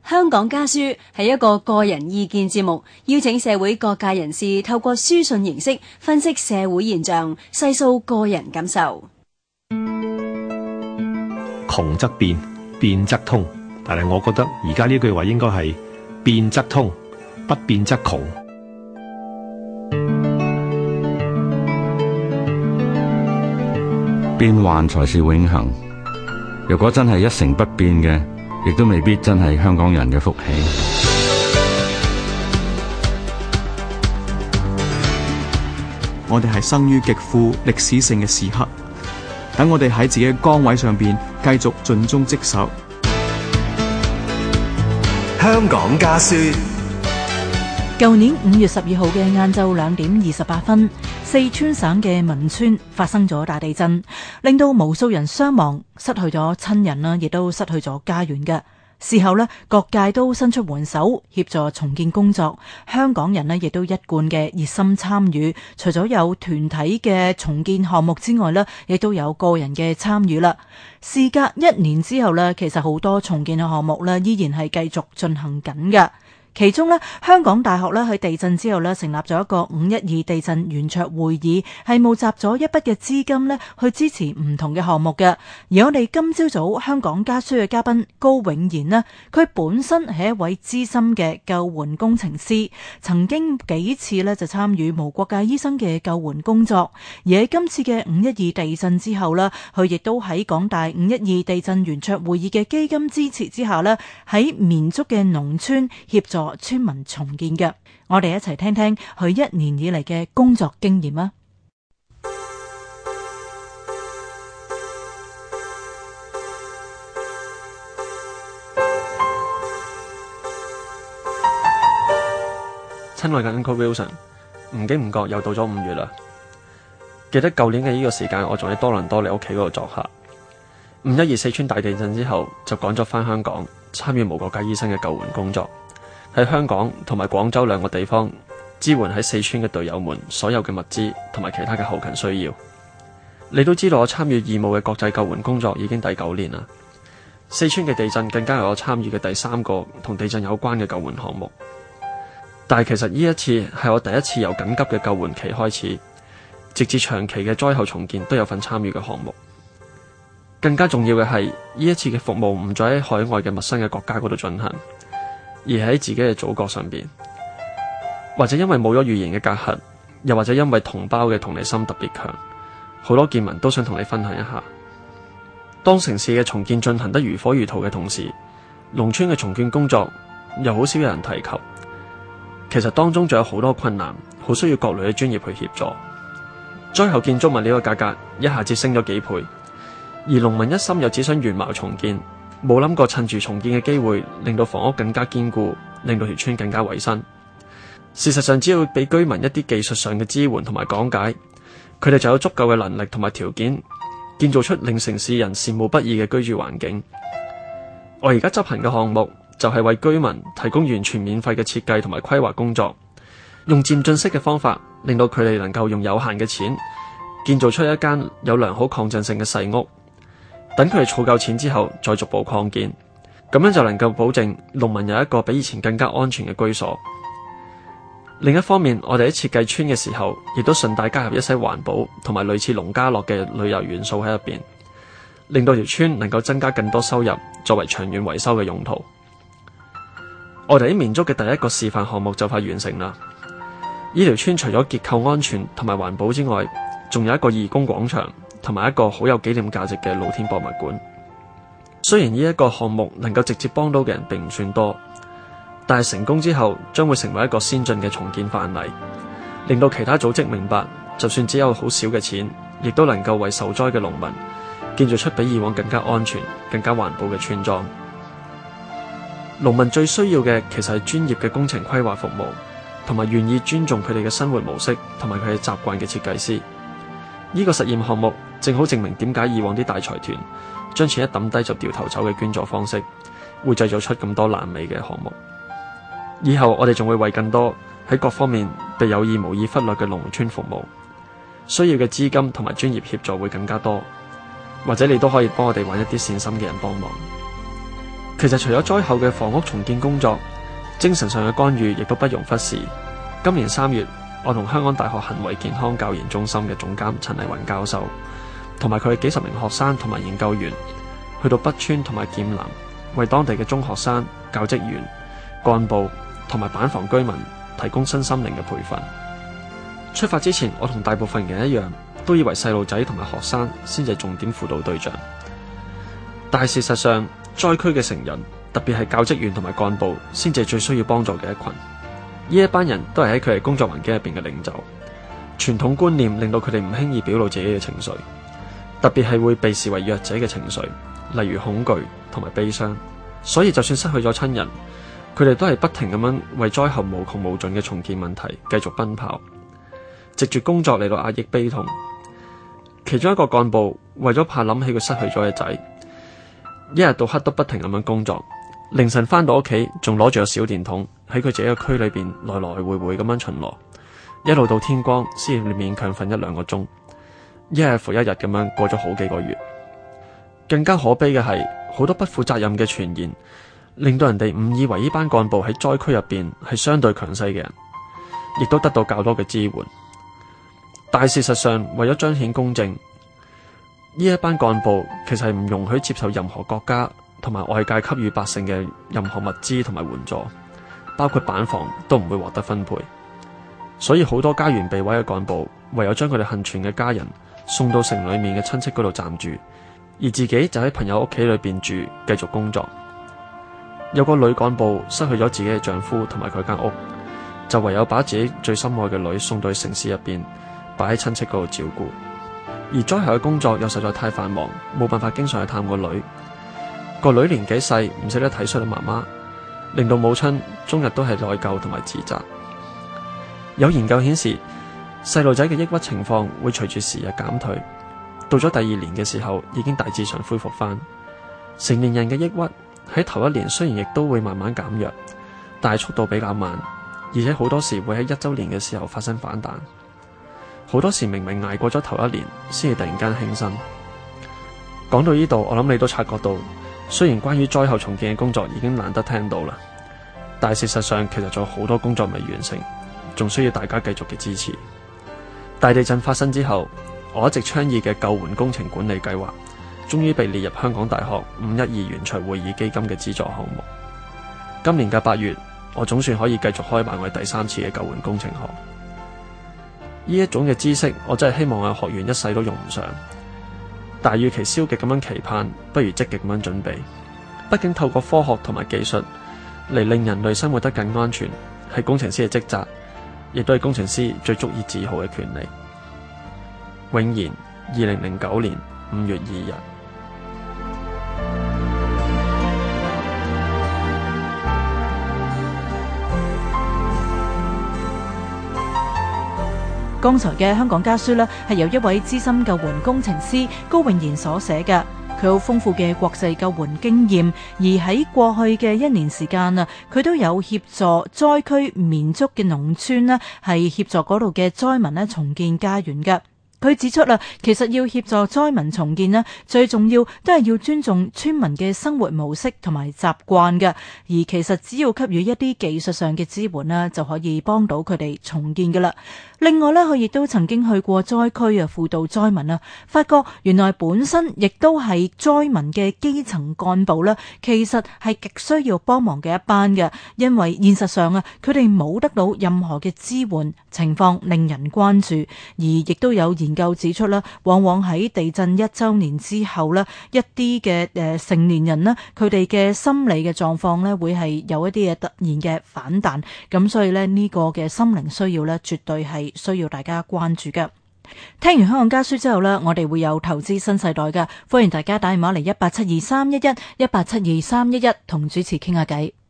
香港家書係一個個人意見節目，邀請社會各界人士透過書信形式分析社會現象，細數個人感受。 窮則變，變則通。但係我覺得而家呢句話應該係變則通，不變則窮。 變幻才是永恆。如果真係一成不變嘅，亦都未必真係香港人嘅福氣。 我哋係生於極富歷史性嘅時刻，等我哋喺自己嘅崗位上邊繼續盡忠職守。 香港家書。 舊年5月12號嘅晏晝2點28分，四川省嘅汶川發生咗大地震，令到無數人傷亡，失去咗親人啦，亦都失去咗家園嘅。事後呢，各界都伸出援手協助重建工作，香港人呢亦都一貫嘅熱心參與，除咗有團體嘅重建項目之外呢，亦都有個人嘅參與啦。事隔1年之後呢，其實好多重建嘅項目呢依然係繼續進行緊嘅。其中呢，香港大學呢喺地震之後呢成立咗一個512地震圓桌會議，係募集咗一筆嘅資金呢去支持唔同嘅項目嘅。而我哋今朝早香港家書嘅嘉賓高永賢呢，佢本身係一位資深嘅救援工程師，曾經幾次呢就參與無國界醫生嘅救援工作。而喺今次嘅512地震之後呢，佢亦都喺港大512地震圓桌會議嘅基金支持之下呢，喺綿竹嘅農村協助村民重建嘅。我哋一齊聽聽佢1年以嚟嘅工作經驗啊！ 親愛嘅 Uncle Wilson， 唔經唔覺又到咗5月啦。記得舊年嘅呢個時間，我仲喺多倫多你屋企嗰度作客。512四川大地震之後，就趕咗返香港參與無國界醫生嘅救援工作。喺香港同埋廣州2個地方支援喺四川嘅隊友們所有嘅物資同埋其他嘅後勤需要。你都知道我參與義務嘅國際救援工作已經第9年啦。四川嘅地震更加係我參與嘅第3個同地震有關嘅救援項目。但係其實呢一次係我第一次由緊急嘅救援期開始，直至長期嘅災後重建都有份參與嘅項目。更加重要嘅係呢一次嘅服務唔再喺海外嘅陌生嘅國家嗰度進行，而喺自己嘅祖國上邊，或者因為冇咗語言嘅隔閡，又或者因為同胞嘅同理心特別強，好多見聞都想同你分享一下。當城市嘅重建進行得如火如荼嘅同時，農村嘅重建工作又好少有人提及。其實當中仲有好多困難，好需要各類嘅專業去協助。災後建築物呢個價格一下子升咗幾倍，而農民一心又只想原貌重建，冇諗過趁住重建嘅機會，令到房屋更加堅固，令到條村更加衛生。事實上，只要俾居民一啲技術上嘅支援同埋講解，佢哋就有足夠嘅能力同埋條件，建造出令城市人羨慕不已嘅居住環境。我而家執行嘅項目就係為居民提供完全免費嘅設計同埋規劃工作，用漸進式嘅方法，令到佢哋能夠用有限嘅錢，建造出一間有良好抗震性嘅細屋。等佢哋儲夠錢之後，再逐步擴建，咁樣就能夠保證農民有一個比以前更加安全嘅居所。另一方面，我哋喺設計村嘅時候，亦都順帶加入一些環保同埋類似農家樂嘅旅遊元素喺入邊，令到條村能夠增加更多收入，作為長遠維修嘅用途。我哋喺綿竹嘅第一個示範項目就快完成啦。呢條村除咗結構安全同埋環保之外，仲有一個義工廣場，同埋一個好有紀念價值嘅露天博物館。雖然呢一個項目能夠直接幫到嘅人並唔算多，但係成功之後將會成為一個先進嘅重建範例，令到其他組織明白，就算只有好少嘅錢，亦都能夠為受災嘅農民建造出比以往更加安全、更加環保嘅村莊。農民最需要嘅其實係專業嘅工程規劃服務，同埋願意尊重佢哋嘅生活模式同埋佢哋習慣嘅設計師。呢個實驗項目正好證明點解以往啲大財團將錢一抌低就掉頭走嘅捐助方式，會製造出咁多爛尾嘅項目。以後我哋仲會為更多喺各方面被有意無意忽略嘅農村服務，需要嘅資金同埋專業協助會更加多，或者你都可以幫我哋揾一啲善心嘅人幫忙。 其實除咗災後嘅房屋重建工作，精神上嘅干預亦都不容忽視。今年3月，我同香港大學行為健康教研中心嘅總監陳麗雲教授，同埋佢嘅幾十名學生同埋研究員，去到北川同埋劍南，為當地嘅中學生、教職員、幹部同埋板房居民提供身心靈嘅培訓。出發之前，我同大部分人一樣，都以為細路仔同埋學生先至係重點輔導對象，但係事實上，災區嘅成人，特別係教職員同埋幹部，先至係最需要幫助嘅一群。呢一班人都係喺佢哋工作環境入邊嘅領袖，傳統觀念令到佢哋唔輕易表露自己嘅情緒，特別係會被視為弱者嘅情緒，例如恐懼同埋悲傷。所以就算失去咗親人，佢哋都係不停咁樣為災後無窮無盡嘅重建問題繼續奔跑，藉住工作嚟到壓抑悲痛。其中一個幹部為咗怕諗起佢失去咗嘅仔，一日到黑都不停咁樣工作，凌晨翻到屋企仲攞住個小電筒喺佢自己嘅區裏邊來來回回咁樣巡邏，一路到天光先至勉強瞓1-2個鐘，一日復一日咁樣過咗好幾個月。更加可悲嘅係，好多不負責任嘅傳言，令到人哋誤以為呢班幹部喺災區入邊係相對強勢嘅人，亦都得到較多嘅支援。但事實上，為咗彰顯公正，呢一班幹部其實係唔容許接受任何國家同埋外界給予百姓嘅任何物資同埋援助，包括板房都唔會獲得分配。所以好多家園被毀嘅幹部，唯有將佢哋幸存嘅家人送到城裏面嘅親戚嗰度暫住，而自己就喺朋友屋企裏邊住，繼續工作。有個女幹部失去咗自己嘅丈夫同埋佢間屋，就唯有把自己最心愛嘅女送到去城市入邊，擺喺親戚嗰度照顧。而災後嘅工作又實在太繁忙，冇辦法經常去探個女。個女年紀細，唔識得體恤媽媽，令到母親終日都係內疚同埋自責。有研究顯示，細路仔嘅抑鬱情況會隨住時日減退，到咗第2年嘅時候已經大致上恢復翻。成年人嘅抑鬱喺頭1年雖然亦都會慢慢減弱，但係速度比較慢，而且好多時會喺1週年嘅時候發生反彈。好多時明明捱過咗頭1年，先至突然間輕生。講到呢度，我諗你都察覺到，雖然關於災後重建嘅工作已經難得聽到啦，但係事實上其實仲有好多工作未完成，仲需要大家繼續嘅支持。大地震發生之後，我一直倡議嘅救援工程管理計劃，終於被列入香港大學512圓桌會議基金嘅資助項目。今年嘅8月，我總算可以繼續開辦我第3次嘅救援工程學。呢一種嘅知識，我真係希望我學員一世都用唔上。但係與其消極咁樣期盼，不如積極咁樣準備。畢竟透過科學同埋技術嚟令人類生活得更安全，係工程師嘅職責，亦都係工程師最足以自豪嘅權利。永言，2009年5月2日。 剛才嘅香港家書呢，係由一位資深救援工程師高永賢所寫嘅。佢有豐富嘅國際救援經驗，而喺過去嘅1年時間啊，佢都有協助災區綿竹嘅農村呢，係協助嗰度嘅災民呢重建家園嘅。佢指出啦，其實要協助災民重建呢，最重要都係要尊重村民嘅生活模式同埋習慣嘅，而其實只要給予一啲技術上嘅支援呢，就可以幫到佢哋重建㗎喇。另外呢，佢亦都曾經去過災區啊，輔導災民啊，發覺原來本身亦都係災民嘅基層幹部呢，其實係極需要幫忙嘅一班嘅，因為現實上啊，佢哋冇得到任何嘅支援，情況令人關注，而亦都有研究指出啦，往往喺地震1週年之後呢，一啲嘅成年人呢，佢哋嘅心理嘅狀況呢，會係有一啲嘅突然嘅反彈，咁所以呢，呢個嘅心靈需要呢，絕對係需要大家關注嘅。聽完香港家書之後呢，我哋會有投資新世代嘅，歡迎大家打電話嚟1872311 1872311同主持傾下偈。